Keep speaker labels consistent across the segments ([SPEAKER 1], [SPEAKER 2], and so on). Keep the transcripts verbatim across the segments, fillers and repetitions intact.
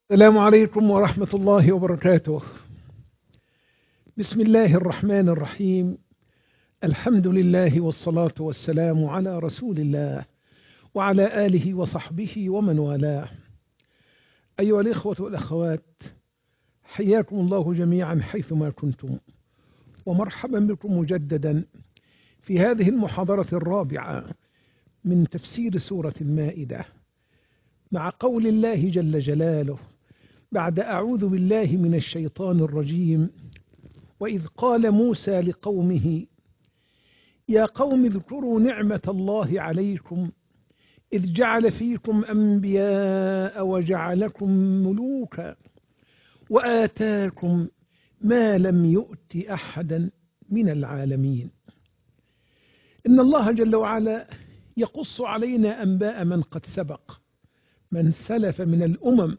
[SPEAKER 1] السلام عليكم ورحمة الله وبركاته. بسم الله الرحمن الرحيم. الحمد لله والصلاة والسلام على رسول الله وعلى آله وصحبه ومن والاه. أيها الإخوة والأخوات، حياكم الله جميعا حيثما كنتم، ومرحبا بكم مجددا في هذه المحاضرة الرابعة من تفسير سورة المائدة، مع قول الله جل جلاله بعد أعوذ بالله من الشيطان الرجيم: وإذ قال موسى لقومه يا قوم اذكروا نعمة الله عليكم إذ جعل فيكم أنبياء وجعلكم ملوكا وآتاكم ما لم يؤت أحدا من العالمين. إن الله جل وعلا يقص علينا أنباء من قد سبق، من سلف من الأمم.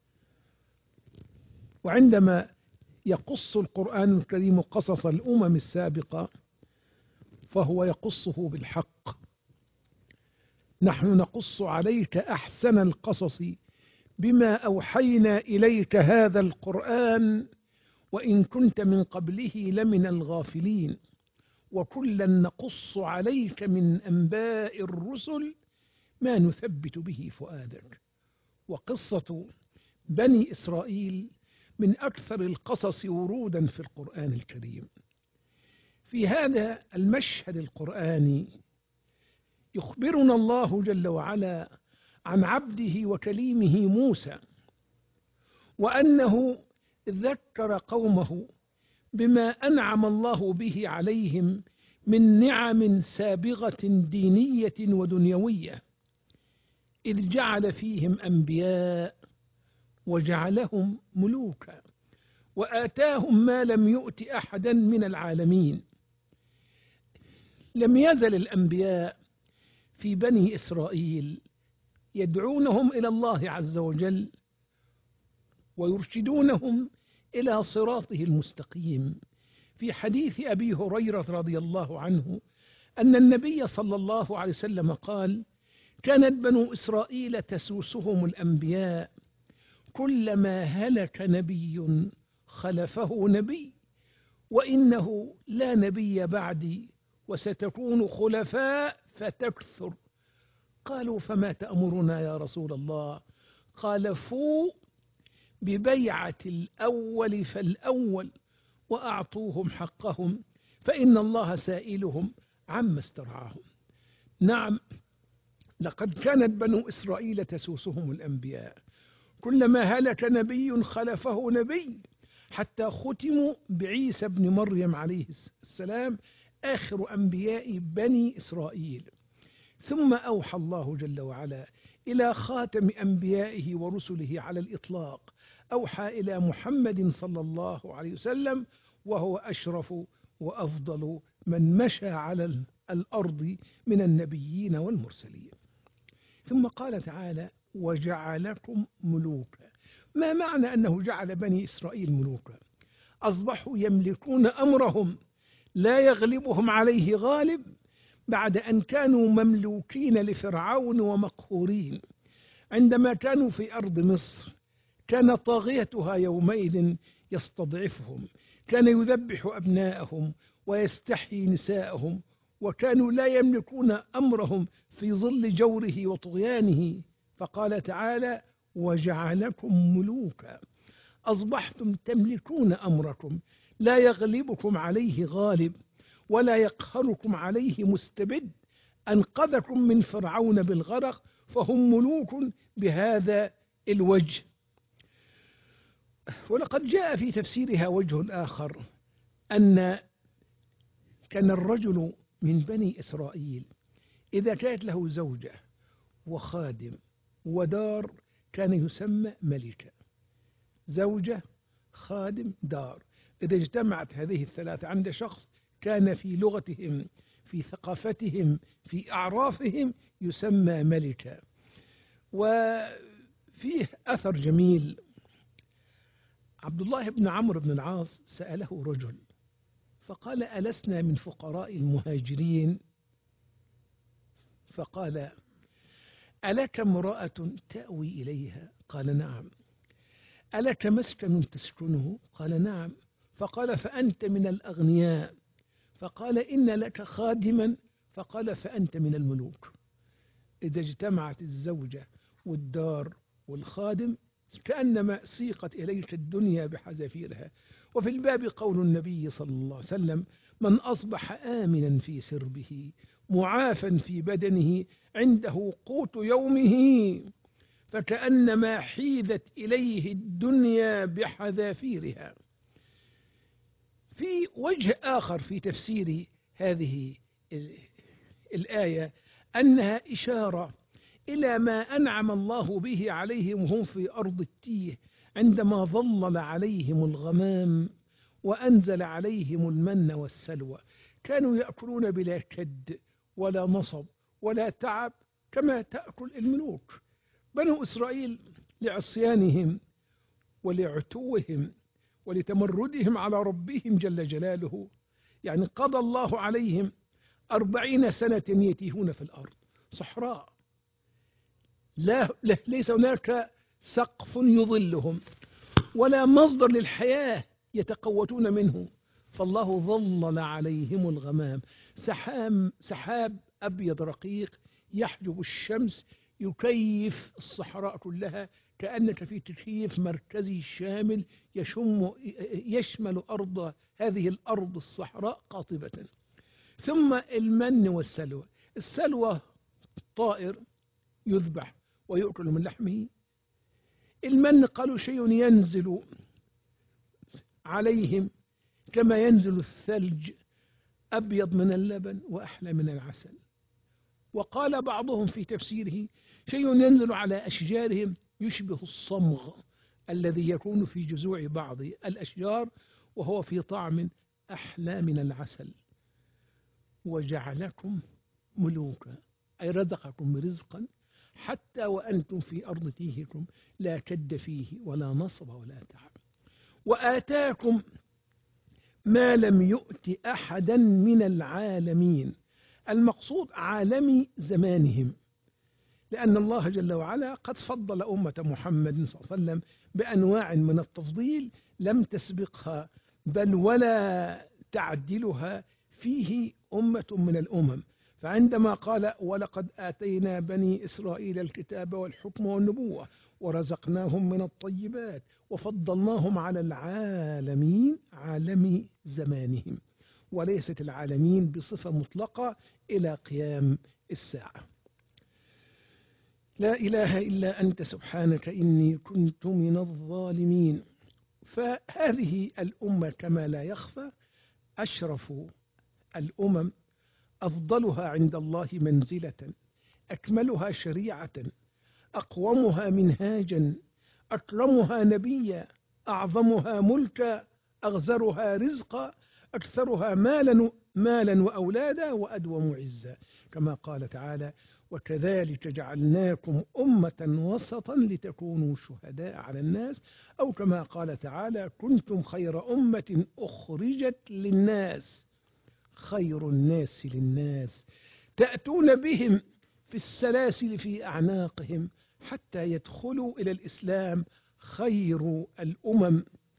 [SPEAKER 1] وعندما يقص القرآن الكريم قصص الأمم السابقة فهو يقصه بالحق. نحن نقص عليك أحسن القصص بما أوحينا إليك هذا القرآن وإن كنت من قبله لمن الغافلين، وكلا نقص عليك من أنباء الرسل ما نثبت به فؤادك. وقصة بني إسرائيل من أكثر القصص ورودا في القرآن الكريم. في هذا المشهد القرآني يخبرنا الله جل وعلا عن عبده وكليمه موسى، وأنه ذكر قومه بما أنعم الله به عليهم من نعم سابغة دينية ودنيوية، إذ جعل فيهم أنبياء وجعلهم ملوكا وآتاهم ما لم يؤت أحدا من العالمين. لم يزل الأنبياء في بني إسرائيل يدعونهم إلى الله عز وجل ويرشدونهم إلى صراطه المستقيم. في حديث أبي هريرة رضي الله عنه أن النبي صلى الله عليه وسلم قال: كانت بنو إسرائيل تسوسهم الأنبياء، كلما هلك نبي خلفه نبي، وإنه لا نبي بعدي وستكون خلفاء فتكثر. قالوا: فما تأمرنا يا رسول الله؟ قال: فوا ببيعة الأول فالأول وأعطوهم حقهم فإن الله سائلهم عما استرعاهم. نعم، لقد كانت بنو إسرائيل تسوسهم الأنبياء، كلما هلك نبي خلفه نبي، حتى ختموا بعيسى بن مريم عليه السلام آخر أنبياء بني إسرائيل. ثم أوحى الله جل وعلا إلى خاتم أنبيائه ورسله على الإطلاق، أوحى إلى محمد صلى الله عليه وسلم، وهو أشرف وأفضل من مشى على الأرض من النبيين والمرسلين. ثم قال تعالى: وجعلكم ملوكا. ما معنى أنه جعل بني إسرائيل ملوكا؟ أصبحوا يملكون أمرهم، لا يغلبهم عليه غالب، بعد أن كانوا مملوكين لفرعون ومقهورين. عندما كانوا في أرض مصر كان طاغيتها يومئذ يستضعفهم، كان يذبح أبناءهم ويستحيي نساءهم، وكانوا لا يملكون أمرهم في ظل جوره وطغيانه. فقال تعالى: وجعلكم ملوكا. أصبحتم تملكون أمركم، لا يغلبكم عليه غالب ولا يقهركم عليه مستبد. أنقذكم من فرعون بالغرق، فهم ملوك بهذا الوجه. ولقد جاء في تفسيرها وجه آخر، أن كان الرجل من بني إسرائيل إذا كانت له زوجة وخادم ودار كان يسمى ملكا. زوجة، خادم، دار، إذا اجتمعت هذه الثلاثة عند شخص كان في لغتهم، في ثقافتهم، في أعرافهم يسمى ملكا. وفيه أثر جميل، عبد الله بن عمرو بن العاص سأله رجل فقال: ألسنا من فقراء المهاجرين؟ فقال: ألك امرأة تأوي إليها؟ قال: نعم. ألك مسكن تسكنه؟ قال نعم. فقال فأنت من الأغنياء. فقال إن لك خادما؟ فقال فأنت من الملوك. إذا اجتمعت الزوجة والدار والخادم كأنما سيقت إليك الدنيا بحذافيرها. وفي الباب قول النبي صلى الله عليه وسلم: من أصبح آمنا في سربه معافا في بدنه عنده قوت يومه فكأنما حيدت إليه الدنيا بحذافيرها. في وجه آخر في تفسير هذه الآية أنها إشارة إلى ما أنعم الله به عليهم وهم في أرض التيه، عندما ظلل عليهم الغمام وأنزل عليهم المن والسلوى، كانوا يأكلون بلا كد ولا نصب ولا تعب كما تأكل الملوك. بنو إسرائيل لعصيانهم ولعتوهم ولتمردهم على ربهم جل جلاله، يعني قضى الله عليهم أربعين سنة يتيهون في الأرض صحراء، لا ليس هناك سقف يظلهم ولا مصدر للحياة يتقوتون منه، فالله ظلل عليهم الغمام، سحام سحاب أبيض رقيق يحجب الشمس يكيف الصحراء كلها، كأنك في تكييف مركزي شامل يشم يشمل أرض هذه الأرض الصحراء قاطبة. ثم المن والسلوى، السلوى طائر يذبح ويؤكل من لحمه، المن قالوا شيء ينزل عليهم كما ينزل الثلج، أبيض من اللبن وأحلى من العسل. وقال بعضهم في تفسيره شيء ينزل على أشجارهم يشبه الصمغ الذي يكون في جذوع بعض الأشجار وهو في طعم أحلى من العسل. وجعلكم ملوكا، أي رزقكم رزقا حتى وأنتم في أرض تيهكم لا كد فيه ولا نصب ولا تعب. وآتاكم ما لم يؤت أحدا من العالمين، المقصود عالمي زمانهم، لأن الله جل وعلا قد فضل أمة محمد صلى الله عليه وسلم بأنواع من التفضيل لم تسبقها بل ولا تعدلها فيه أمة من الأمم. فعندما قال ولقد آتينا بني إسرائيل الكتاب والحكم والنبوة ورزقناهم من الطيبات وفضلناهم على العالمين، عالم زمانهم، وليست العالمين بصفة مطلقة إلى قيام الساعة. لا إله إلا أنت سبحانك إني كنت من الظالمين. فهذه الأمة كما لا يخفى أشرف الأمم، أفضلها عند الله منزلة، أكملها شريعة، أقومها منهاجا، أكرمها نبيا، أعظمها ملكا، أغزرها رزقا، أكثرها مالا مالا وأولادا، وأدوم عزا، كما قال تعالى وكذلك جعلناكم أمة وسطا لتكونوا شهداء على الناس، أو كما قال تعالى كنتم خير أمة أخرجت للناس، خير الناس للناس تأتون بهم في السلاسل في أعناقهم حتى يدخلوا إلى الإسلام، خير الأمم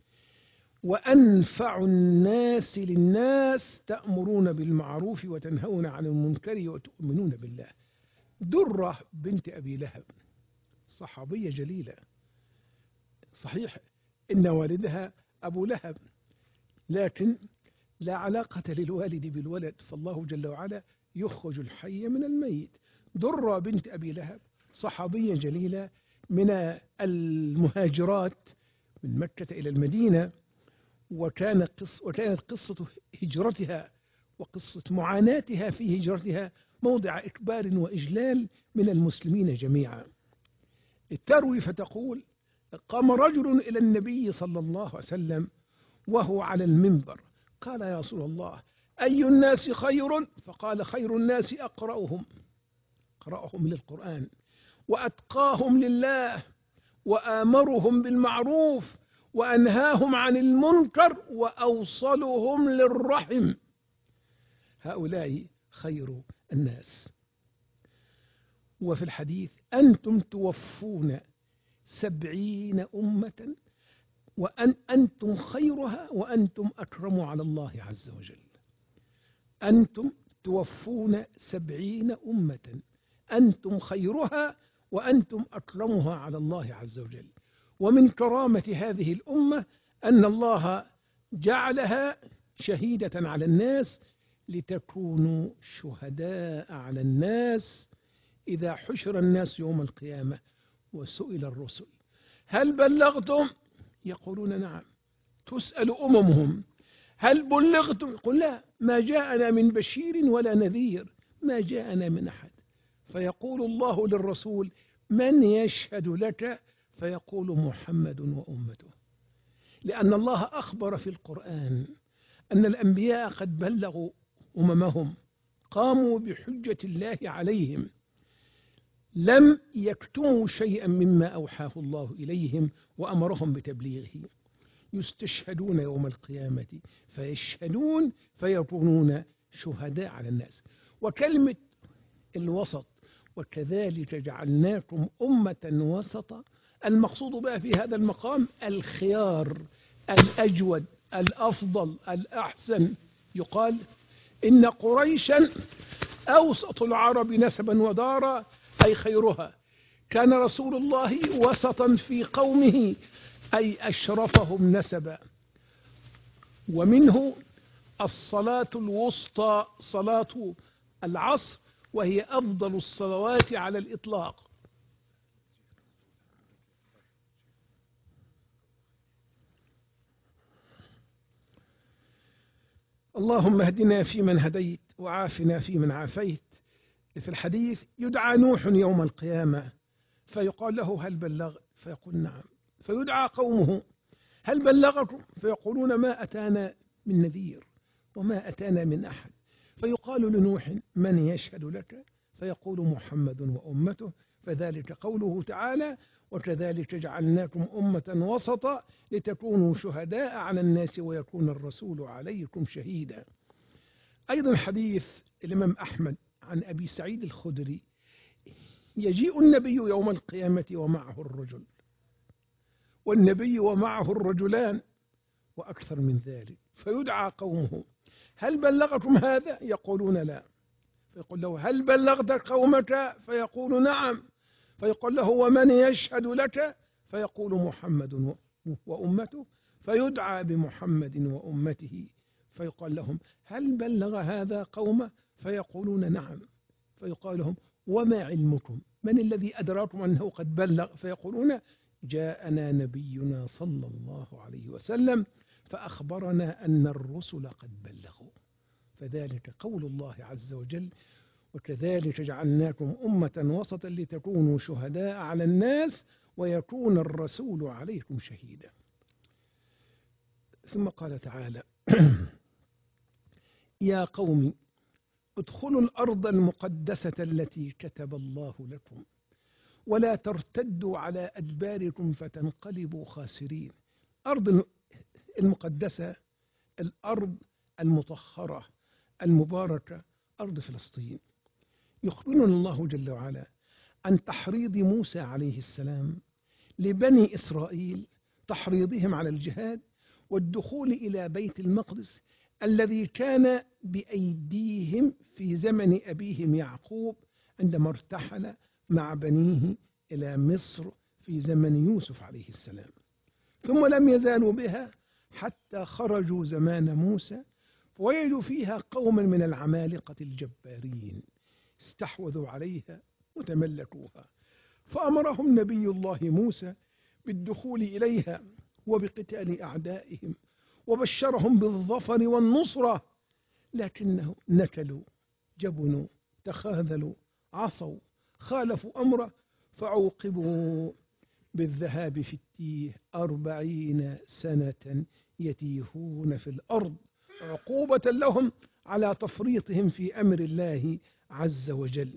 [SPEAKER 1] وأنفع الناس للناس، تأمرون بالمعروف وتنهون عن المنكر وتؤمنون بالله. درة بنت أبي لهب صحابية جليلة، صحيح إن والدها أبو لهب، لكن لا علاقة للوالد بالولد، فالله جل وعلا يخرج الحي من الميت. درة بنت أبي لهب صحابية جليلة من المهاجرات من مكة إلى المدينة، وكان قص وكانت قصة هجرتها وقصة معاناتها في هجرتها موضع إكبار وإجلال من المسلمين جميعا. تروي فتقول قام رجل إلى النبي صلى الله عليه وسلم وهو على المنبر، قال يا رسول الله أي الناس خير؟ فقال خير الناس أقرأهم أقرأهم للقرآن وأتقاهم لله وآمرهم بالمعروف وأنهاهم عن المنكر وأوصلهم للرحم، هؤلاء خير الناس. وفي الحديث أنتم توفون سبعين أمة وأن أنتم خيرها وأنتم أكرم على الله عز وجل. أنتم توفون سبعين أمة، أنتم خيرها وأنتم أكرمها على الله عز وجل. ومن كرامة هذه الأمة أن الله جعلها شهيدة على الناس لتكونوا شهداء على الناس إذا حشر الناس يوم القيامة وسئل الرسل هل بلغتم؟ يقولون نعم. تسأل أممهم هل بلغتم؟ يقول لا، ما جاءنا من بشير ولا نذير، ما جاءنا من أحد. فيقول الله للرسول من يشهد لك؟ فيقول محمد وأمته، لأن الله أخبر في القرآن أن الأنبياء قد بلغوا أممهم، قاموا بحجة الله عليهم، لم يكتموا شيئا مما أوحاه الله إليهم وأمرهم بتبليغه. يستشهدون يوم القيامة فيشهدون فيكونون شهداء على الناس. وكلمة الوسط وكذلك جعلناكم أمة وسطا، المقصود بها في هذا المقام الخيار، الأجود، الأفضل، الأحسن. يقال إن قريشا أوسط العرب نسبا ودارا، أي خيرها. كان رسول الله وسطا في قومه، أي أشرفهم نسبا. ومنه الصلاة الوسطى صلاة العصر، وهي أفضل الصلوات على الإطلاق. اللهم اهدنا فيمن هديت وعافنا فيمن عافيت. في الحديث يدعى نوح يوم القيامة فيقال له هل بلغت؟ فيقول نعم. فيدعى قومه هل بلغكم؟ فيقولون ما أتانا من نذير وما أتانا من أحد. فيقال لنوح من يشهد لك؟ فيقول محمد وأمته. فذلك قوله تعالى وكذلك جعلناكم أمة وسطا لتكونوا شهداء على الناس ويكون الرسول عليكم شهيدا. أيضا حديث الإمام أحمد عن أبي سعيد الخدري يجيء النبي يوم القيامة ومعه الرجل، والنبي ومعه الرجلان وأكثر من ذلك. فيدعى قومه هل بلغكم هذا؟ يقولون لا. فيقول له هل بلغت قومك؟ فيقول نعم. فيقول له ومن يشهد لك؟ فيقول محمد وأمته. فيدعى بمحمد وأمته فيقال لهم هل بلغ هذا قومه؟ فيقولون نعم. فيقال لهم وما علمكم؟ من الذي أدراكم أنه قد بلغ؟ فيقولون جاءنا نبينا صلى الله عليه وسلم فأخبرنا أن الرسل قد بلغوا. فذلك قول الله عز وجل وكذلك جعلناكم أمة وسطا لتكونوا شهداء على الناس ويكون الرسول عليكم شهيدا. ثم قال تعالى يا قوم ادخلوا الأرض المقدسة التي كتب الله لكم ولا ترتدوا على أدباركم فتنقلبوا خاسرين. أرض المقدسة الأرض المطهرة المباركة أرض فلسطين. يخبرنا الله جل وعلا عن تحريض موسى عليه السلام لبني إسرائيل، تحريضهم على الجهاد والدخول إلى بيت المقدس الذي كان بأيديهم في زمن أبيهم يعقوب عندما ارتحل مع بنيه إلى مصر في زمن يوسف عليه السلام. ثم لم يزالوا بها حتى خرجوا زمان موسى ووجدوا فيها قوما من العمالقة الجبارين استحوذوا عليها وتملكوها. فأمرهم نبي الله موسى بالدخول إليها وبقتال أعدائهم وبشرهم بالظفر والنصرة، لكنهم نكلوا جبنوا تخاذلوا عصوا خالفوا أمره فعوقبوا بالذهاب في التيه أربعين سنة يتيهون في الأرض عقوبة لهم على تفريطهم في أمر الله عز وجل.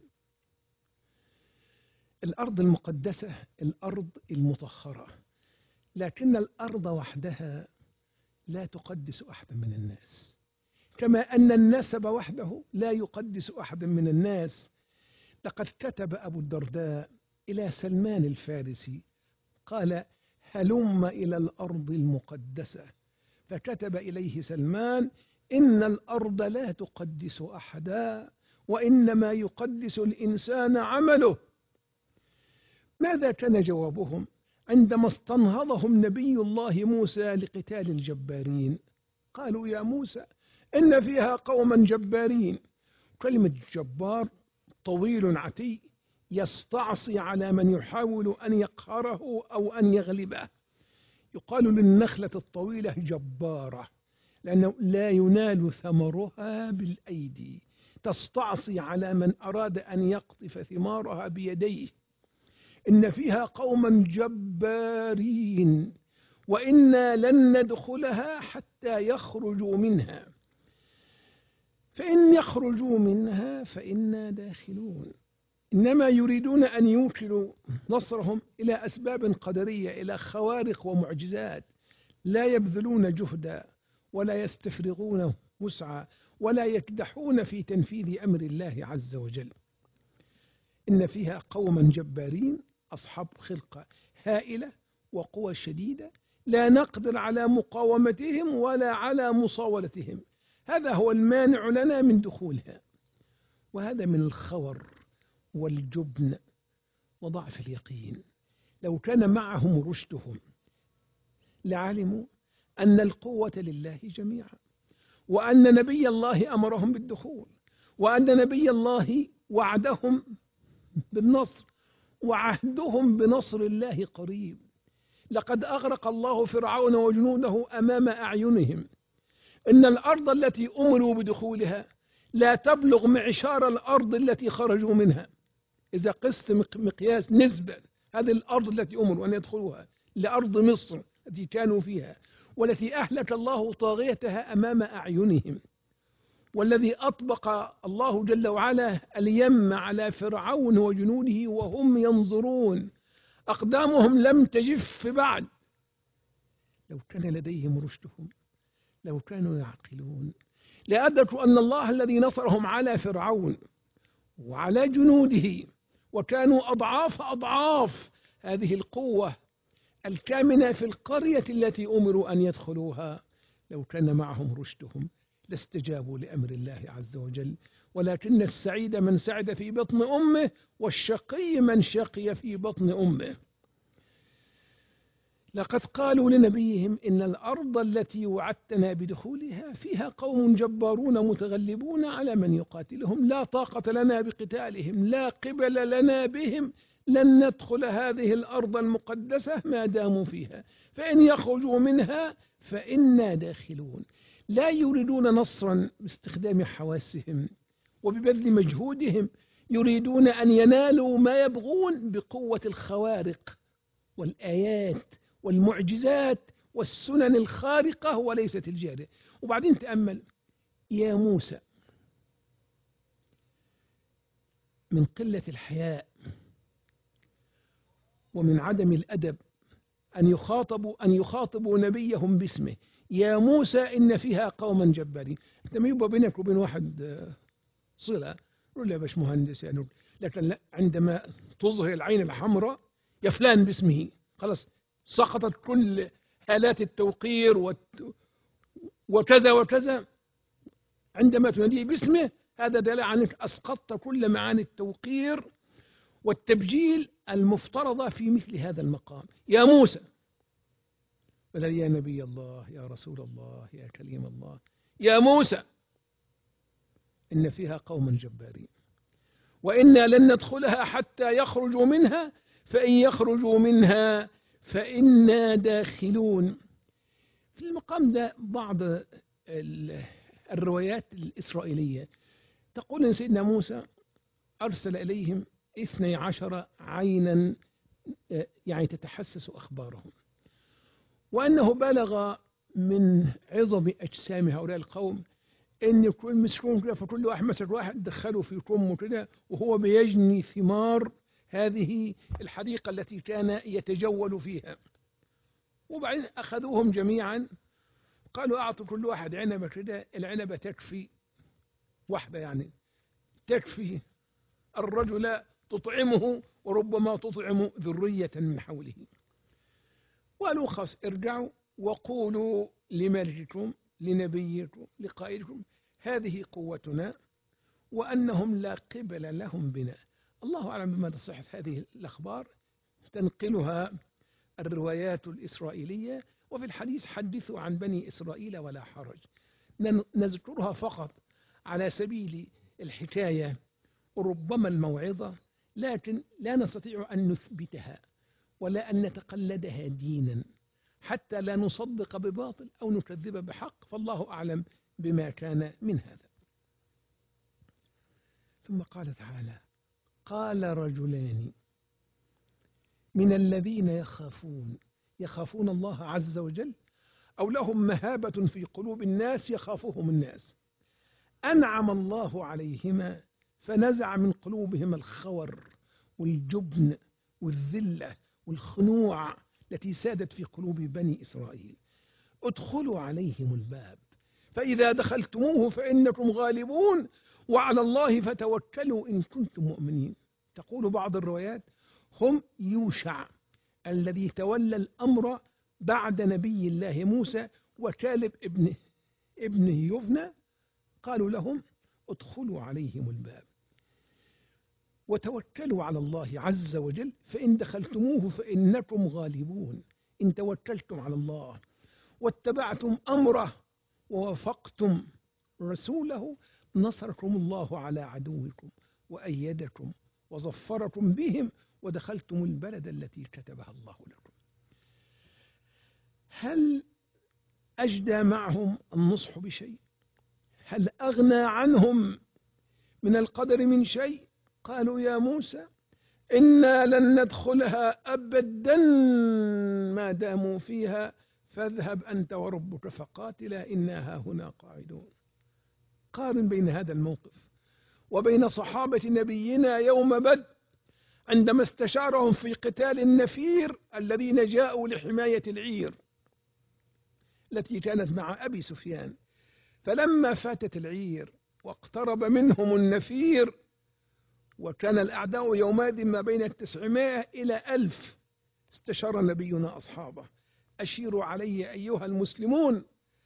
[SPEAKER 1] الأرض المقدسة الأرض المطهرة، لكن الأرض وحدها لا تقدس أحدا من الناس، كما أن النسب وحده لا يقدس أحدا من الناس. لقد كتب أبو الدرداء إلى سلمان الفارسي قال هلم إلى الأرض المقدسة. فكتب إليه سلمان: إن الأرض لا تقدس أحدا، وإنما يقدس الإنسان عمله. ماذا كان جوابهم عندما استنهضهم نبي الله موسى لقتال الجبارين؟ قالوا: يا موسى، إن فيها قوما جبارين. كلمة جبار طويل عتي يستعصي على من يحاول أن يقهره أو أن يغلبه. يقال للنخلة الطويلة جبارة لأنه لا ينال ثمرها بالأيدي، تستعصي على من أراد أن يقطف ثمارها بيديه. إن فيها قوما جبارين وإنا لن ندخلها حتى يخرجوا منها، فإن يخرجوا منها فإنا داخلون. إنما يريدون أن يوكلوا نصرهم إلى أسباب قدرية، إلى خوارق ومعجزات، لا يبذلون جهدا ولا يستفرغون وسعا ولا يكدحون في تنفيذ أمر الله عز وجل. إن فيها قوما جبارين أصحاب خلقة هائلة وقوى شديدة، لا نقدر على مقاومتهم ولا على مصاولتهم. هذا هو المانع لنا من دخولها، وهذا من الخور والجبن وضعف اليقين. لو كان معهم رشدهم لعلموا أن القوة لله جميعا، وأن نبي الله أمرهم بالدخول، وأن نبي الله وعدهم بالنصر، وعهدهم بنصر الله قريب. لقد أغرق الله فرعون وجنوده أمام أعينهم. إن الأرض التي أمروا بدخولها لا تبلغ معشار الأرض التي خرجوا منها. إذا قست مقياس نسبة هذه الأرض التي أمروا أن يدخلوها لأرض مصر التي كانوا فيها، والتي أهلك الله طاغيتها أمام أعينهم، والذي أطبق الله جل وعلا اليم على فرعون وجنوده وهم ينظرون، أقدامهم لم تجف بعد. لو كان لديهم رشدهم، لو كانوا يعقلون، لأدركوا أن الله الذي نصرهم على فرعون وعلى جنوده، وكانوا أضعاف أضعاف هذه القوة الكامنة في القرية التي أمروا أن يدخلوها، لو كان معهم رشدهم لاستجابوا لأمر الله عز وجل. ولكن السعيد من سعد في بطن أمه، والشقي من شقي في بطن أمه. لقد قالوا لنبيهم: إن الأرض التي وعدتنا بدخولها فيها قوم جبارون متغلبون على من يقاتلهم، لا طاقة لنا بقتالهم، لا قبل لنا بهم، لن ندخل هذه الأرض المقدسة ما داموا فيها، فإن يخرجوا منها فإنا داخلون. لا يريدون نصرا باستخدام حواسهم وببذل مجهودهم، يريدون أن ينالوا ما يبغون بقوة الخوارق والآيات والمعجزات والسنن الخارقة وليست الجارية. وبعدين تأمل: يا موسى، من قلة الحياء ومن عدم الأدب أن يخاطبوا أن يخاطبوا نبيهم باسمه. يا موسى إن فيها قوما جبارين. أنت ما يبقى بينك وبين واحد صلة يقول له يا باش مهندس يعني، لكن لا، عندما تظهر العين الحمراء يا فلان باسمه، خلاص سقطت كل آلات التوقير وكذا وكذا. عندما تناديه باسمه هذا دليل عنك أسقطت كل معاني التوقير والتبجيل المفترضة في مثل هذا المقام. يا موسى، بدل يا نبي الله، يا رسول الله، يا كليم الله. يا موسى إن فيها قوما جبارين وإنا لن ندخلها حتى يخرجوا منها، فإن يخرجوا منها فإنا داخلون. في المقام ده بعض الروايات الإسرائيلية تقول إن سيدنا موسى أرسل إليهم اثني عشر عينا يعني تتحسس أخبارهم، وأنه بلغ من عظم أجسام هؤلاء القوم إن يكون مسكون كده، فكل واحد مسك واحد دخله في كمه كده وهو بيجني ثمار هذه الحديقة التي كان يتجول فيها. وبعدين أخذوهم جميعا، قالوا أعطوا كل واحد عنبة كده، العنبة تكفي واحدة يعني تكفي الرجل تطعمه وربما تطعم ذرية من حوله. وقالوا خلاص ارجعوا وقولوا لملككم لنبيكم لقائدكم هذه قوتنا، وأنهم لا قبل لهم بنا. الله أعلم بمدى صحة هذه الأخبار، تنقلها الروايات الإسرائيلية، وفي الحديث حدثوا عن بني إسرائيل ولا حرج. نذكرها فقط على سبيل الحكاية وربما الموعظة، لكن لا نستطيع أن نثبتها ولا أن نتقلدها دينا حتى لا نصدق بباطل أو نكذب بحق، فالله أعلم بما كان من هذا. ثم قال تعالى: قال رجلان من الذين يخافون يخافون الله عز وجل أو لهم مهابة في قلوب الناس يخافهم الناس أنعم الله عليهما فنزع من قلوبهم الخور والجبن والذلة والخنوع التي سادت في قلوب بني إسرائيل. ادخلوا عليهم الباب فإذا دخلتموه فإنكم غالبون وعلى الله فتوكلوا إن كنتم مؤمنين. تقول بعض الروايات: هم يوشع الذي تولى الأمر بعد نبي الله موسى وكالب ابن ابن يفنى، قالوا لهم: ادخلوا عليهم الباب وتوكلوا على الله عز وجل فإن دخلتموه فإنكم غالبون. إن توكلتم على الله واتبعتم أمره ووافقتم رسوله نصركم الله على عدوكم وأيدكم وظفركم بهم ودخلتم البلد التي كتبها الله لكم. هل أجدى معهم النصح بشيء؟ هل أغنى عنهم من القدر من شيء؟ قالوا: يا موسى إنا لن ندخلها أبدا ما داموا فيها فاذهب أنت وربك فقاتلا إنا هاهنا قاعدون. قارن بين هذا الموقف وبين صحابة نبينا يوم بدر عندما استشارهم في قتال النفير الذين جاءوا لحماية العير التي كانت مع أبي سفيان، فلما فاتت العير واقترب منهم النفير وكان الأعداء يومئذ ما بين التسعمائة إلى ألف، استشار نبينا أصحابه: أشيروا علي أيها المسلمون.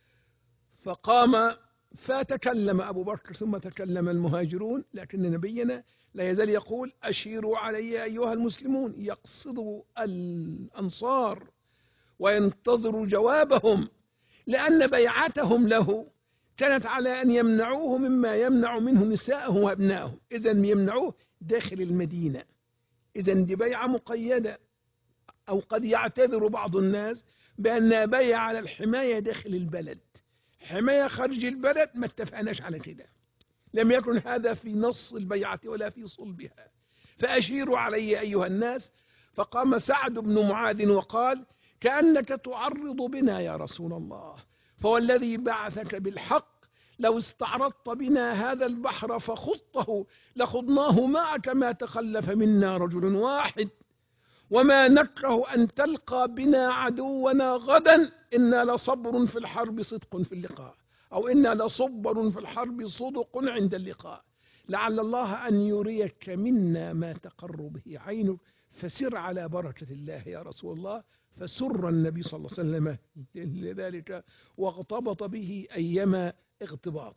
[SPEAKER 1] فقام فتكلم أبو بكر ثم تكلم المهاجرون، لكن نبينا لا يزال يقول: أشيروا علي أيها المسلمون، يقصد الأنصار وينتظر جوابهم، لأن بيعتهم له كانت على أن يمنعوه مما يمنع منه نساءه وأبنائه، إذن يمنعوه داخل المدينة. إذن دي بيعة مقيدة. أو قد يعتذر بعض الناس بأن بيع على الحماية داخل البلد، حماية خارج البلد ما اتفقناش على كده، لم يكن هذا في نص البيعة ولا في صلبها. فأشيروا علي أيها الناس. فقام سعد بن معاذ وقال: كأنك تعرض بنا يا رسول الله، فوالذي بعثك بالحق لو استعرضت بنا هذا البحر فخضته لخضناه معك ما تخلف منا رجل واحد، وما نكره أن تلقى بنا عدونا غدا، إنا لصبر في الحرب صدق في اللقاء، أو إنا لصبر في الحرب صدق عند اللقاء، لعل الله أن يريك منا ما تقر به عينك، فسر على بركة الله يا رسول الله. فسر النبي صلى الله عليه وسلم لذلك واغتبط به أيما اغتباط.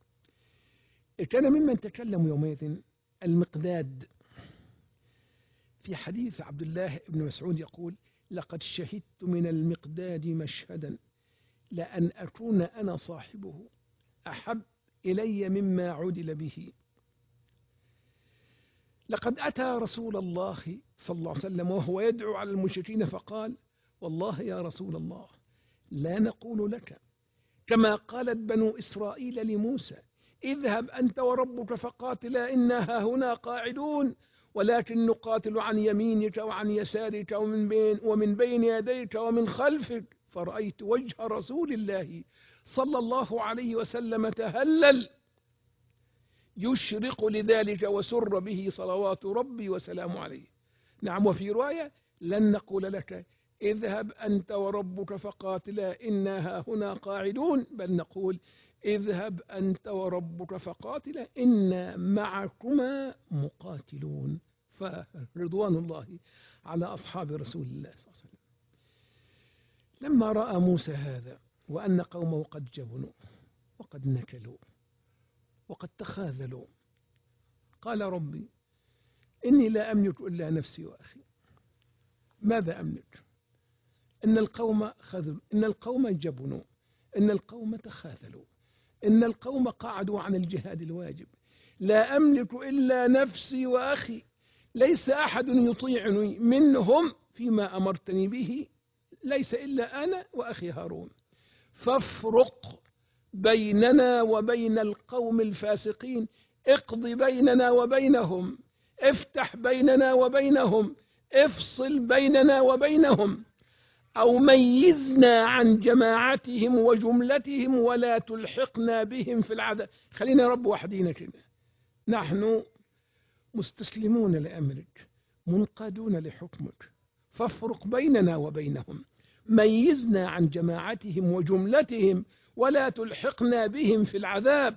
[SPEAKER 1] كان ممن تكلم يومئذ المقداد في حديث عبد الله بن مسعود يقول: لقد شهدت من المقداد مشهدا لأن أكون أنا صاحبه أحب إلي مما عدل به. لقد أتى رسول الله صلى الله عليه وسلم وهو يدعو على المشركين فقال: والله يا رسول الله لا نقول لك كما قالت بنو إسرائيل لموسى: اذهب أنت وربك فقاتلا إنا هاهنا قاعدون، ولكن نقاتل عن يمينك وعن يسارك ومن بين, ومن بين يديك ومن خلفك. فرأيت وجه رسول الله صلى الله عليه وسلم تهلل يشرق لذلك وسر به صلوات ربي وسلام عليه. نعم. وفي رواية: لن نقول لك اذهب أنت وربك فقاتلا إنا هاهنا قاعدون، بل نقول: اذهب أنت وربك فقاتلا إنا معكما مقاتلون. فرضوان الله على أصحاب رسول الله صلى الله عليه وسلم. لما رأى موسى هذا وأن قومه قد جبنوا وقد نكلوا وقد تخاذلوا قال ربي إني لا أملك إلا نفسي وأخي. ماذا أملك؟ إن القوم خذلوا، إن القوم جبنوا، إن القوم تخاذلوا، إن القوم قعدوا عن الجهاد الواجب. لا أملك إلا نفسي وأخي، ليس أحد يطيعني منهم فيما أمرتني به، ليس إلا أنا وأخي هارون، فافرق بيننا وبين القوم الفاسقين، اقض بيننا وبينهم، افتح بيننا وبينهم، افصل بيننا وبينهم، أو ميزنا عن جماعتهم وجملتهم ولا تلحقنا بهم في العذاب. خلينا رب وحدينا كده، نحن مستسلمون لأمرك منقادون لحكمك، فافرق بيننا وبينهم، ميزنا عن جماعتهم وجملتهم ولا تلحقنا بهم في العذاب.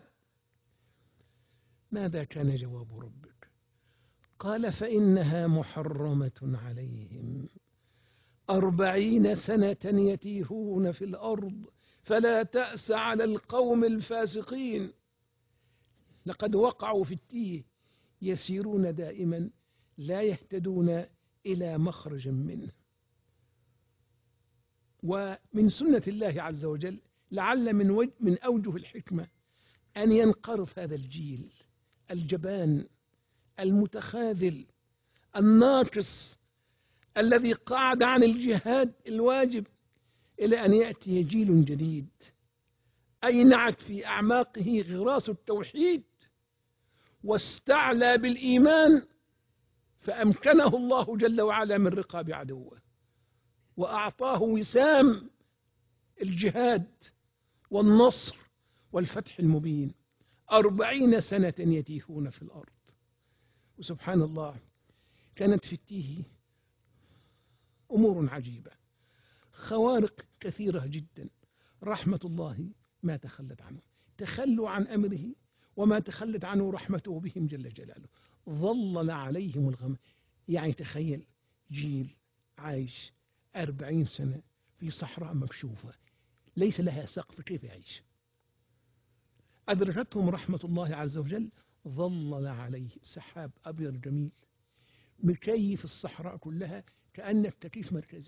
[SPEAKER 1] ماذا كان جواب ربك؟ قال فإنها محرمة عليهم أربعين سنة يتيهون في الأرض فلا تأس على القوم الفاسقين. لقد وقعوا في التيه، يسيرون دائما لا يهتدون إلى مخرج منه. ومن سنة الله عز وجل لعل من, وجه من أوجه الحكمة أن ينقرض هذا الجيل الجبان المتخاذل الناقص الذي قعد عن الجهاد الواجب، إلى أن يأتي جيل جديد أينعت في أعماقه غراس التوحيد واستعلى بالإيمان، فأمكنه الله جل وعلا من رقاب عدوه وأعطاه وسام الجهاد والنصر والفتح المبين. أربعين سنة يتيهون في الأرض. وسبحان الله كانت في التيه أمور عجيبة، خوارق كثيرة جدا، رحمة الله ما تخلت عنه، تخلوا عن أمره وما تخلت عنه رحمته بهم جل جلاله، ظلل عليهم الغم. يعني تخيل جيل عايش أربعين سنة في صحراء مكشوفة ليس لها سقف، كيف يعيش؟ أدركتهم رحمة الله عز وجل، ظلل عليهم سحاب أبيض جميل مكيف الصحراء كلها كأنك تكييف مركزي.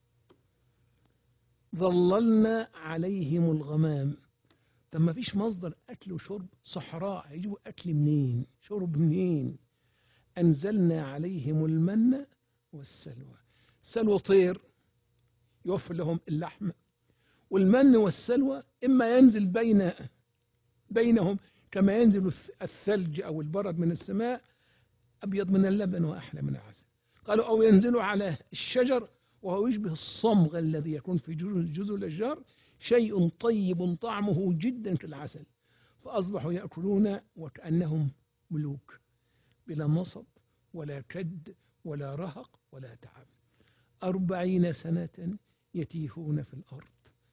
[SPEAKER 1] ظللنا عليهم الغمام. طب ما فيش مصدر أكل وشرب، صحراء هيجيبوا أكل منين؟ شرب منين؟ أنزلنا عليهم المن والسلوى. سلوى طير يوفر لهم اللحم، والمن والسلوى إما ينزل بين بينهم كما ينزل الثلج أو البرد من السماء، أبيض من اللبن وأحلى من العسل. قالوا أو ينزلوا على الشجر وهو يشبه الصمغ الذي يكون في جذور الأشجار، شيء طيب طعمه جدا كالعسل، فأصبحوا يأكلون وكأنهم ملوك بلا نصب ولا كد ولا رهق ولا تعب. أربعين سنة يتيهون في الأرض.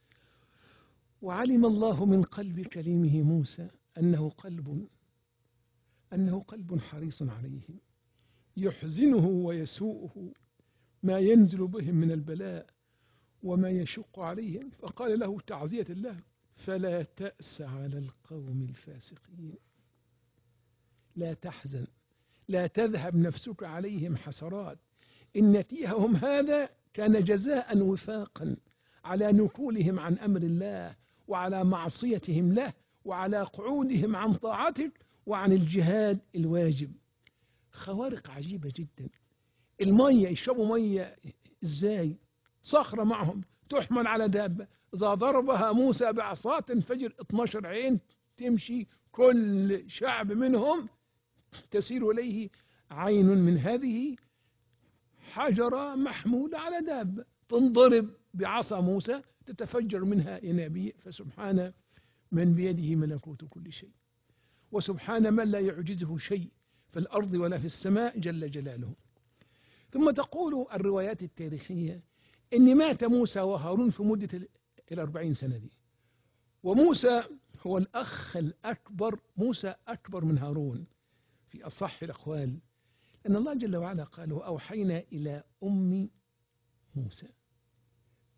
[SPEAKER 1] وعلم الله من قلب كليمه موسى أنه قلب أنه قلب حريص عليهم، يحزنه ويسوءه ما ينزل بهم من البلاء وما يشق عليهم، فقال له تعزية الله فلا تأس على القوم الفاسقين. لا تحزن، لا تذهب نفسك عليهم حسرات، إن تيههم هذا كان جزاء وفاقا على نكولهم عن أمر الله وعلى معصيتهم له وعلى قعودهم عن طاعتك وعن الجهاد الواجب. خوارق عجيبة جدا. المية يشربوا مية ازاي؟ صخرة معهم تحمل على دابة، إذا ضربها موسى بعصا تنفجر اثناشر عين تمشي، كل شعب منهم تسير إليه عين من هذه حجرة محمولة على دابة، تنضرب بعصا موسى تتفجر منها ينابيع. فسبحان من بيده ملكوت كل شيء، وسبحان من لا يعجزه شيء في الأرض ولا في السماء جل جلاله. ثم تقول الروايات التاريخية إن مات موسى وهارون في مدة الأربعين سنة دي، وموسى هو الأخ الأكبر، موسى أكبر من هارون في أصح الأقوال، أن الله جل وعلا قال وأوحينا إلى أم موسى.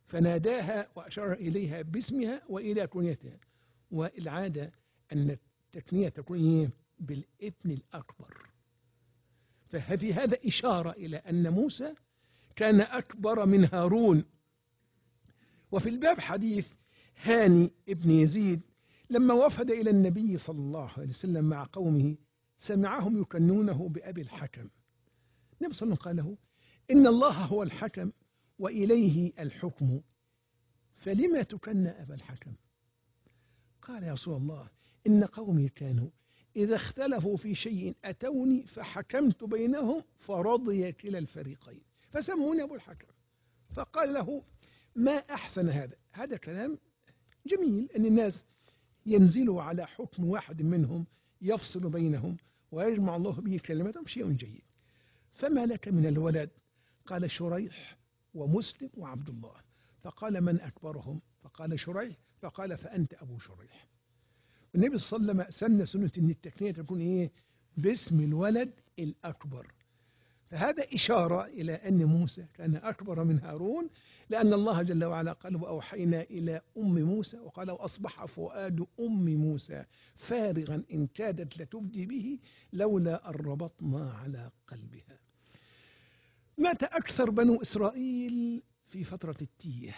[SPEAKER 1] فناداها وأشار إليها باسمها وإلى كنيتها. والعادة أن التكنية تكون بالابن الأكبر، ففي هذا إشارة إلى أن موسى كان أكبر من هارون. وفي الباب حديث هاني ابن يزيد لما وفد إلى النبي صلى الله عليه وسلم مع قومه سمعهم يكنونه بأبي الحكم. النبي صلى الله عليه وسلم قال له: إن الله هو الحكم وإليه الحكم، فلما تكن أبا الحكم؟ قال: يا رسول الله، إن قومي كانوا إذا اختلفوا في شيء أتوني فحكمت بينهم فرضي كلا الفريقين فسموني أبو الحكم. فقال له: ما أحسن هذا. هذا كلام جميل أن الناس ينزلوا على حكم واحد منهم يفصل بينهم ويجمع الله به كلمتهم، شيء جيد. فما لك من الولد؟ قال: شريح ومسلم وعبد الله. فقال: من أكبرهم؟ فقال: شريح. فقال: فأنت أبو شريح. النبي صلى الله عليه وسلم سن سنة أن التكنية تكون إيه؟ باسم الولد الأكبر. فهذا إشارة إلى أن موسى كان أكبر من هارون، لأن الله جل وعلا قال: وأوحينا إلى أم موسى، وقال: وأصبح فؤاد أم موسى فارغا إن كادت لتبدي به لولا أن ربطنا على قلبها. مات أكثر بنو إسرائيل في فترة التيه،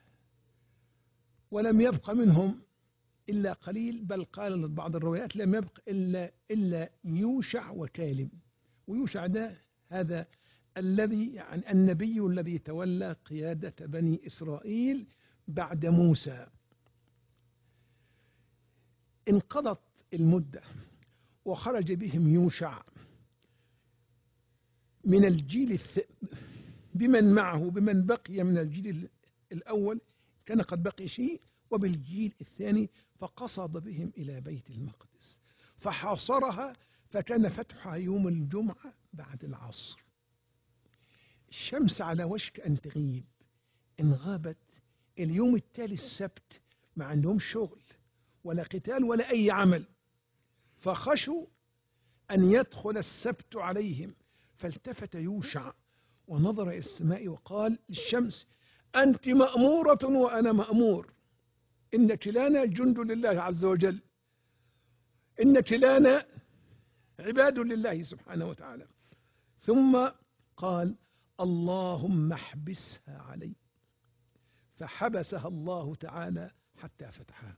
[SPEAKER 1] ولم يبق منهم إلا قليل، بل قال بعض الروايات لم يبق إلا, إلا يوشع وكالب. ويوشع ده هذا الذي يعني النبي الذي تولى قيادة بني إسرائيل بعد موسى. انقضت المدة وخرج بهم يوشع من الجيل الث... بمن معه بمن بقي من الجيل الأول كان قد بقي شيء، وبالجيل الثاني فقصد بهم إلى بيت المقدس فحاصرها، فكان فتحها يوم الجمعة بعد العصر. الشمس على وشك أن تغيب، إن غابت اليوم التالي السبت ما عندهم شغل ولا قتال ولا أي عمل، فخشوا أن يدخل السبت عليهم. فالتفت يوشع ونظر إلى السماء وقال للشمس: أنت مأمورة وأنا مأمور، إن كلانا جند لله عز وجل، إن كلانا عباد لله سبحانه وتعالى. ثم قال: اللهم احبسها علي، فحبسها الله تعالى حتى فتحها.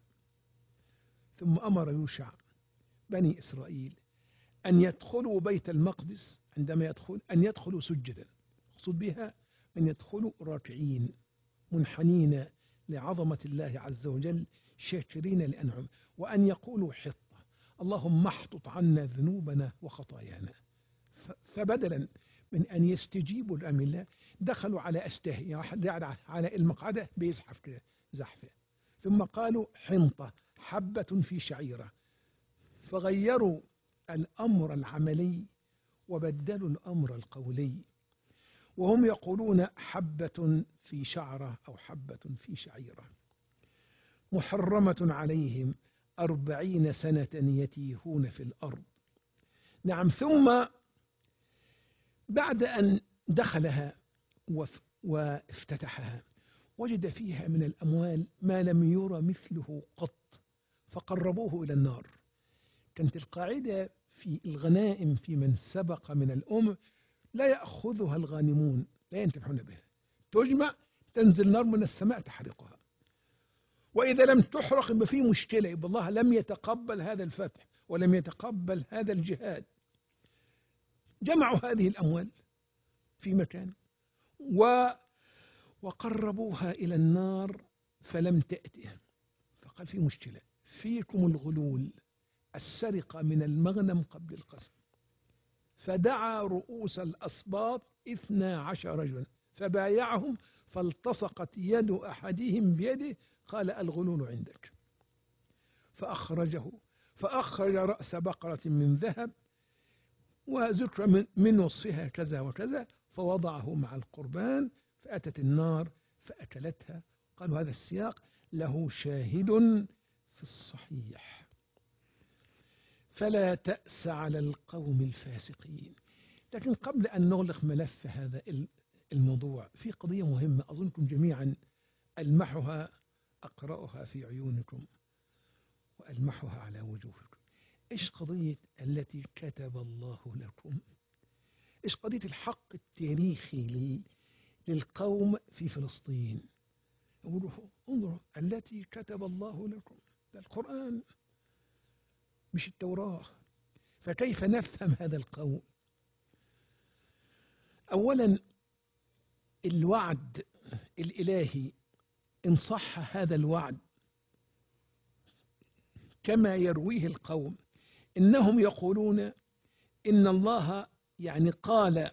[SPEAKER 1] ثم أمر يوشع بني إسرائيل أن يدخلوا بيت المقدس، عندما يدخل أن يدخلوا سجدا، اقصد بها أن يدخلوا راكعين منحنين لعظمة الله عز وجل شاكرين لأنعم، وأن يقولوا حطة: اللهم احطط عنا ذنوبنا وخطايانا. فبدلا من أن يستجيبوا لأمر الله دخلوا على أستهي، واحد على المقعدة بيزحف كده زحفة. ثم قالوا حنطة، حبة في شعيرة، فغيروا الأمر العملي وبدلوا الأمر القولي، وهم يقولون حبة في شعرة أو حبة في شعيرة. محرمة عليهم أربعين سنة يتيهون في الأرض. نعم. ثم بعد أن دخلها وافتتحها وجد فيها من الأموال ما لم يرى مثله قط، فقربوه إلى النار. كانت القاعدة في الغنائم في من سبق من الأمم لا يأخذها الغانمون، لا ينتفعون بها، تجمع تنزل نار من السماء تحرقها، وإذا لم تحرق يبقى في مشكلة، يبقى الله لم يتقبل هذا الفتح ولم يتقبل هذا الجهاد. جمعوا هذه الأموال في مكان و وقربوها إلى النار فلم تأتهم، فقال في مشكلة، فيكم الغلول، السرقة من المغنم قبل القسم. فدعا رؤوس الأسباط اثنى عشر رجلا فبايعهم، فالتصقت يد أحدهم بيده، قال الغلول عندك. فأخرجه فأخرج رأس بقرة من ذهب وذكر من, من وصفها كذا وكذا، فوضعه مع القربان، فأتت النار فأكلتها. قالوا هذا السياق له شاهد في الصحيح. فلا تأس على القوم الفاسقين. لكن قبل أن نغلق ملف هذا الموضوع في قضية مهمة أظنكم جميعا ألمحها أقرأها في عيونكم وألمحها على وجوهكم. إيش قضية التي كتب الله لكم؟ إيش قضية الحق التاريخي للقوم في فلسطين؟ انظروا التي كتب الله لكم، ده القرآن مش التوراة. فكيف نفهم هذا القول؟ أولا الوعد الإلهي إن صح هذا الوعد كما يرويه القوم، إنهم يقولون إن الله يعني قال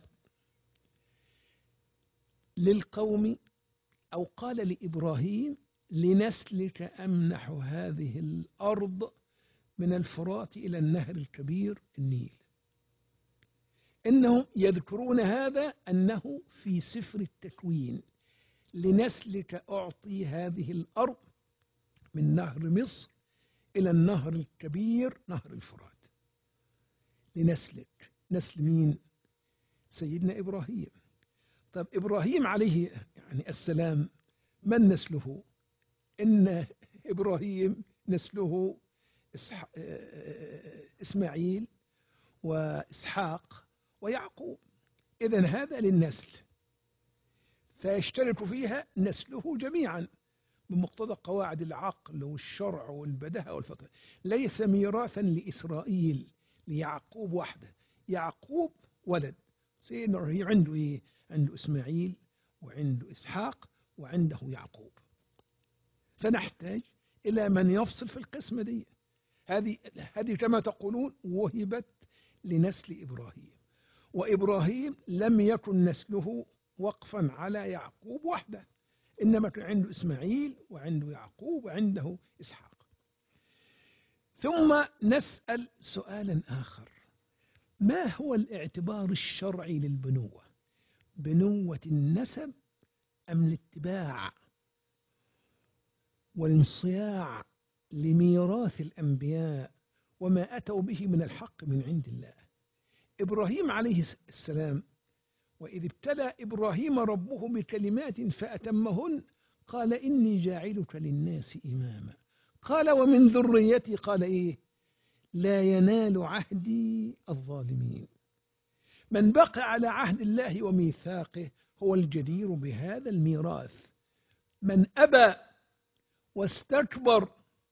[SPEAKER 1] للقوم أو قال لإبراهيم لنسلك أمنح هذه الأرض من الفرات إلى النهر الكبير النيل. إنهم يذكرون هذا أنه في سفر التكوين، لنسلك أعطي هذه الأرض من نهر مصر إلى النهر الكبير نهر الفرات. لنسلك، نسل مين؟ سيدنا إبراهيم. طب إبراهيم عليه يعني السلام من نسله؟ إن إبراهيم نسله إسماعيل وإسحاق ويعقوب. إذن هذا للنسل، فيشترك فيها نسله جميعا بمقتضى قواعد العقل والشرع والبداهة والفطرة. ليس ميراثا لإسرائيل ليعقوب وحده، يعقوب ولد سيدنا إبراهيم عنده إيه؟ عنده إسماعيل وعنده إسحاق وعنده يعقوب. فنحتاج إلى من يفصل في القسمة دي. هذه هذه كما تقولون وهبت لنسل إبراهيم، وإبراهيم لم يكن نسله وقفا على يعقوب وحده، إنما كان عنده إسماعيل وعنده يعقوب وعنده إسحاق. ثم نسأل سؤالا آخر: ما هو الاعتبار الشرعي للبنوة؟ بنوة النسب أم الاتباع والانصياع لميراث الأنبياء وما أتوا به من الحق من عند الله؟ إبراهيم عليه السلام وإذ ابتلى إبراهيم ربه بكلمات فأتمهن قال إني جاعلك للناس إماما. قال ومن ذريتي، قال إيه؟ لا ينال عهدي الظالمين. من بقى على عهد الله وميثاقه هو الجدير بهذا الميراث. من أبى واستكبر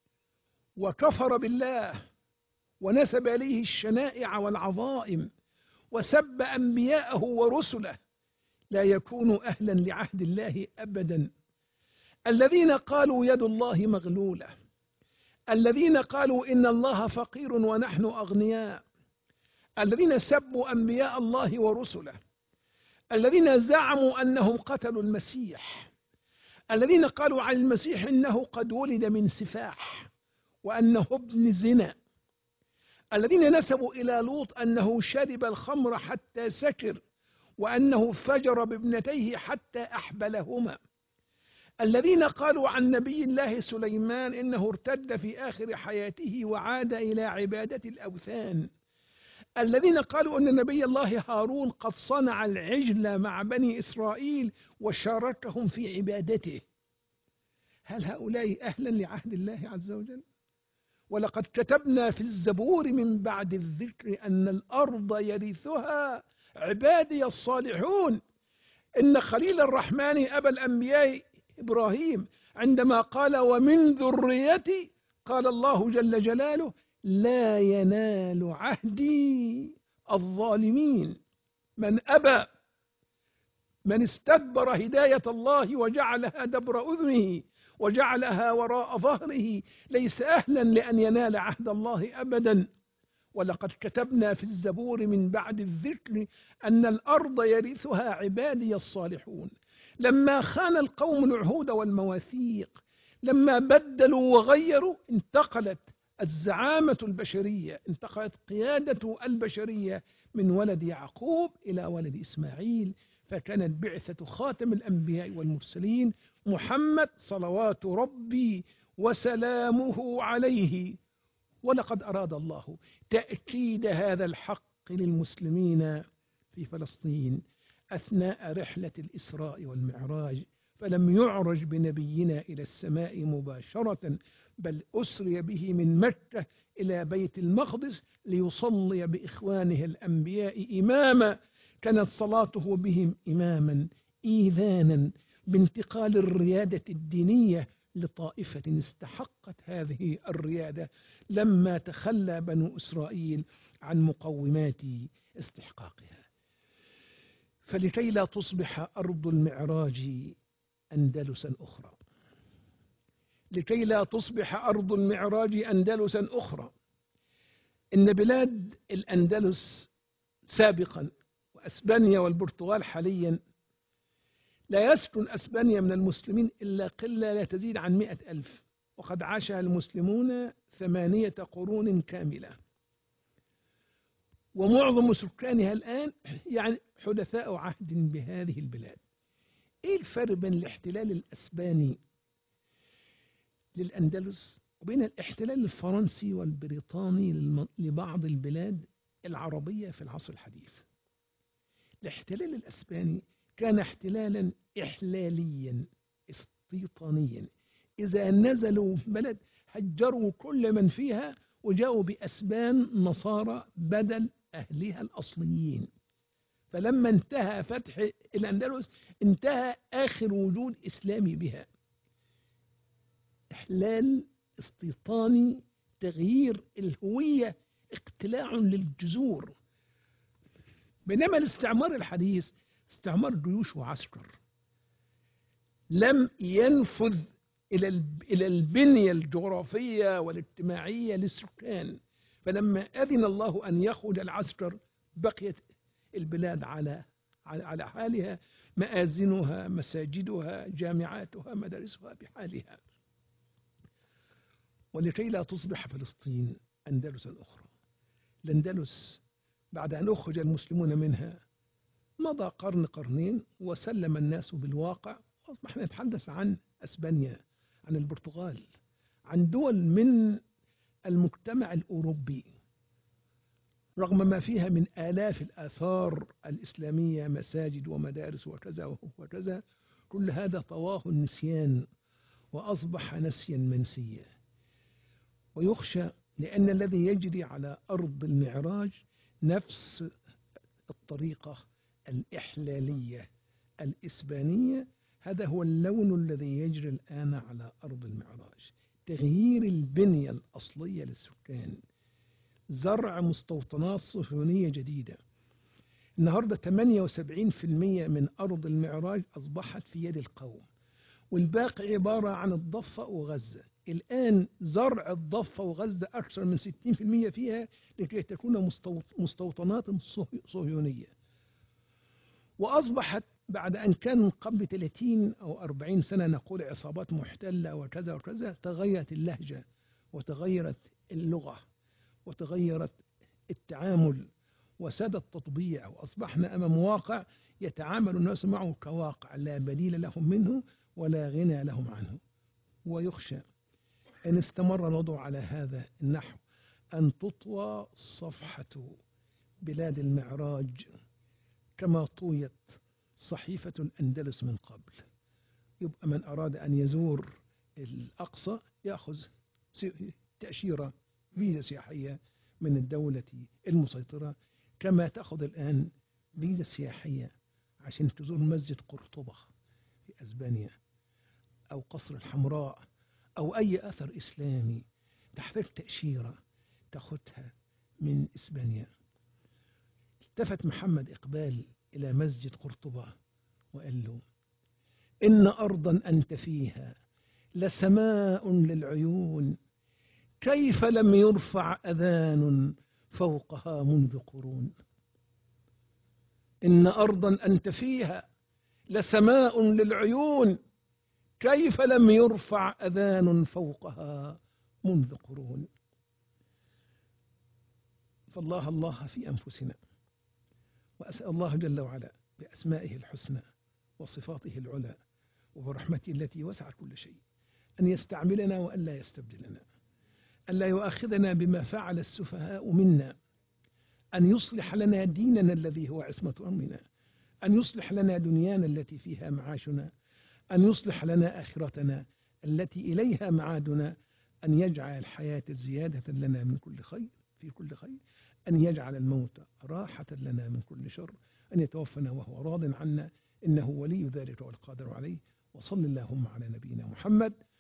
[SPEAKER 1] وكفر بالله ونسب إليه الشنائع والعظائم وسب أنبياءه ورسله لا يكون أهلا لعهد الله أبدا. الذين قالوا يد الله مغلولة، الذين قالوا إن الله فقير ونحن أغنياء، الذين سبوا أنبياء الله ورسله، الذين زعموا أنهم قتلوا المسيح، الذين قالوا عن المسيح إنه قد ولد من سفاح وأنه ابن زنا، الذين نسبوا إلى لوط أنه شرب الخمر حتى سكر وأنه فجر بابنتيه حتى أحبلهما، الذين قالوا عن نبي الله سليمان إنه ارتد في آخر حياته وعاد إلى عبادة الأوثان، الذين قالوا أن نبي الله هارون قد صنع العجل مع بني إسرائيل وشاركهم في عبادته. هل هؤلاء أهلا لعهد الله عز وجل؟ ولقد كتبنا في الزبور من بعد الذكر أن الأرض يرثها عبادي الصالحون. إن خليل الرحمن أبا الأنبياء إبراهيم عندما قال ومن ذريتي، قال الله جل جلاله لا ينال عهدي الظالمين. من أبى، من استدبر هداية الله وجعلها دبر أذنه وجعلها وراء ظهره ليس أهلا لأن ينال عهد الله أبدا. ولقد كتبنا في الزبور من بعد الذكر أن الأرض يرثها عبادي الصالحون. لما خان القوم العهود والمواثيق، لما بدلوا وغيروا، انتقلت الزعامة البشرية، انتقلت قيادة البشرية من ولد يعقوب إلى ولد إسماعيل، فكانت بعثة خاتم الأنبياء والمرسلين محمد صلوات ربي وسلامه عليه. ولقد أراد الله تأكيد هذا الحق للمسلمين في فلسطين أثناء رحلة الإسراء والمعراج، فلم يعرج بنبينا إلى السماء مباشرة، بل أسري به من مكة إلى بيت المقدس ليصلي بإخوانه الأنبياء إماما، كانت صلاته بهم إماما إيذانا بانتقال الريادة الدينية لطائفة استحقت هذه الريادة لما تخلى بنو إسرائيل عن مقومات استحقاقها. فلكي لا تصبح أرض المعراج أندلسا أخرى، لكي لا تصبح أرض المعراج أندلسا أخرى، إن بلاد الأندلس سابقا وأسبانيا والبرتغال حاليا لا يسكن أسبانيا من المسلمين إلا قلة لا تزيد عن مئة ألف، وقد عاشها المسلمون ثمانية قرون كاملة، ومعظم سكانها الآن يعني حدثاء عهد بهذه البلاد. إيه الفرق بين الاحتلال الأسباني للأندلس وبين الاحتلال الفرنسي والبريطاني لبعض البلاد العربية في العصر الحديث؟ الاحتلال الأسباني كان احتلالا إحلاليا استيطانيا، إذا نزلوا بلد هجروا كل من فيها وجاءوا بأسبان نصارى بدل أهلها الأصليين. فلما انتهى فتح الأندلس انتهى آخر وجود إسلامي بها. إحلال استيطاني، تغيير الهوية، اقتلاع للجذور. بينما الاستعمار الحديث استعمار جيوش وعسكر، لم ينفذ إلى إلى البنية الجغرافية والاجتماعية للسكان. فلما أذن الله أن يخرج العسكر بقيت البلاد على على حالها، مآذنها، مساجدها، جامعاتها، مدارسها بحالها. ولكي لا تصبح فلسطين أندلسا أخرى، الأندلس بعد أن أخرج المسلمون منها مضى قرن قرنين وسلم الناس بالواقع، أصبحنا نتحدث عن أسبانيا، عن البرتغال، عن دول من المجتمع الأوروبي، رغم ما فيها من آلاف الآثار الإسلامية، مساجد ومدارس وكذا وكذا، كل هذا طواه النسيان وأصبح نسيا منسيا. ويخشى لأن الذي يجري على أرض المعراج نفس الطريقة الإحلالية الإسبانية، هذا هو اللون الذي يجري الآن على أرض المعراج، تغيير البنية الأصلية للسكان، زرع مستوطنات صهيونية جديدة. النهاردة ثمانية وسبعين بالمئة من أرض المعراج أصبحت في يد القوم، والباقي عبارة عن الضفة وغزة. الآن زرع الضفة وغزة أكثر من ستين بالمئة فيها لكي تكون مستوطنات صهيونية. وأصبحت بعد أن كان قبل ثلاثين أو أربعين سنة نقول عصابات محتلة وكذا وكذا، تغيرت اللهجة وتغيرت اللغة وتغيرت التعامل وساد التطبيع، وأصبحنا أمام واقع يتعامل الناس معه كواقع لا بديل لهم منه ولا غنى لهم عنه. ويخشى أن استمر الوضع على هذا النحو أن تطوى صفحة بلاد المعراج كما طويت صحيفة الأندلس من قبل. يبقى من أراد أن يزور الأقصى يأخذ تأشيرة فيزا سياحية من الدولة المسيطرة، كما تأخذ الآن فيزا سياحية عشان تزور مسجد قرطبة في أسبانيا أو قصر الحمراء أو أي أثر إسلامي، تحتاج تأشيرة تأخذها من إسبانيا. التفت محمد إقبال إلى مسجد قرطبة وقال له: إن أرضا أنت فيها لسماء للعيون، كيف لم يرفع أذان فوقها منذ قرون. إن أرضا أنت فيها لسماء للعيون، كيف لم يرفع أذان فوقها منذ قرون. فالله الله في أنفسنا، وأسأل الله جل وعلا بأسمائه الحسنى وصفاته العلى وبرحمته التي وسعت كل شيء أن يستعملنا وألا يستبدلنا، ألا يؤاخذنا بما فعل السفهاء منا، أن يصلح لنا ديننا الذي هو عصمة أمرنا، أن يصلح لنا دنيانا التي فيها معاشنا، أن يصلح لنا آخرتنا التي إليها معادنا، أن يجعل الحياة زيادة لنا من كل خير في كل خير، أن يجعل الموت راحة لنا من كل شر، أن يتوفنا وهو راض عنا، إنه ولي ذلك والقادر عليه. وصل اللهم على نبينا محمد